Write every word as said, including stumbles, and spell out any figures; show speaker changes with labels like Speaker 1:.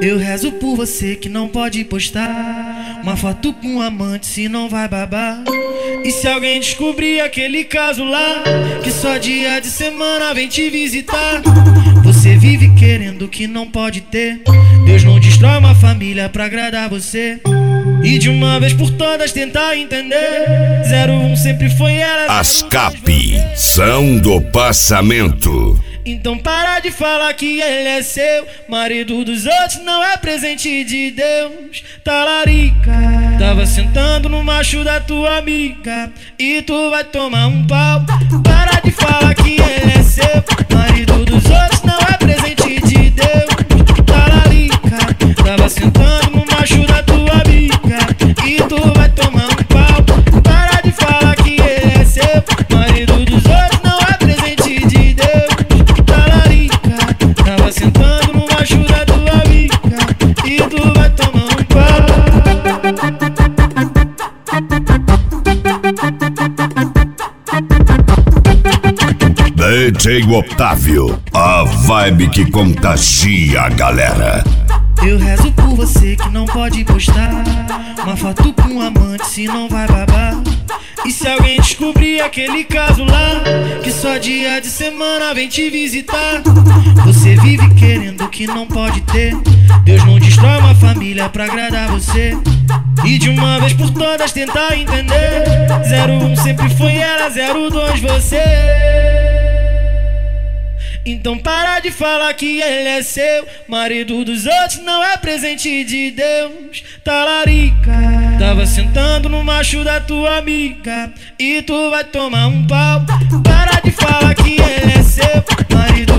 Speaker 1: Eu rezo por você que não pode postar uma foto com um amante, se não vai babar. E se alguém descobrir aquele caso lá, que só dia de semana vem te visitar. Você vive querendo o que não pode ter. Deus não destrói uma família pra agradar você. E de uma vez por todas tentar entender. zero um sempre foi ela.
Speaker 2: Ascape, são do passamento.
Speaker 1: Então para de falar que ele é seu. Marido dos outros não é presente de Deus. Talarica, tava sentando no macho da tua amiga e tu vai tomar um pau. Para de falar que ele é seu. Marido dos outros não é presente de Deus. Talarica, tava sentando no macho da tua amiga e tu vai tomar um pau. Para de falar que ele é seu. Marido dos outros não é presente de Deus. Tava sentando no macho da tua amiga e tu vai tomar um pau.
Speaker 2: D J Otávio, a vibe que contagia a galera.
Speaker 1: Eu rezo por você que não pode postar uma foto com um amante, se não vai babar. E se alguém descobrir aquele caso lá, que só dia de semana vem te visitar. Você vive querendo o que não pode ter. Deus não destrói uma família pra agradar você. E de uma vez por todas tentar entender. zero um sempre foi ela, zero dois você. Então para de falar que ele é seu. Marido dos outros não é presente de Deus. Talarica, tava sentando no macho da tua amiga e tu vai tomar um pau. Para de falar que ele é seu. Marido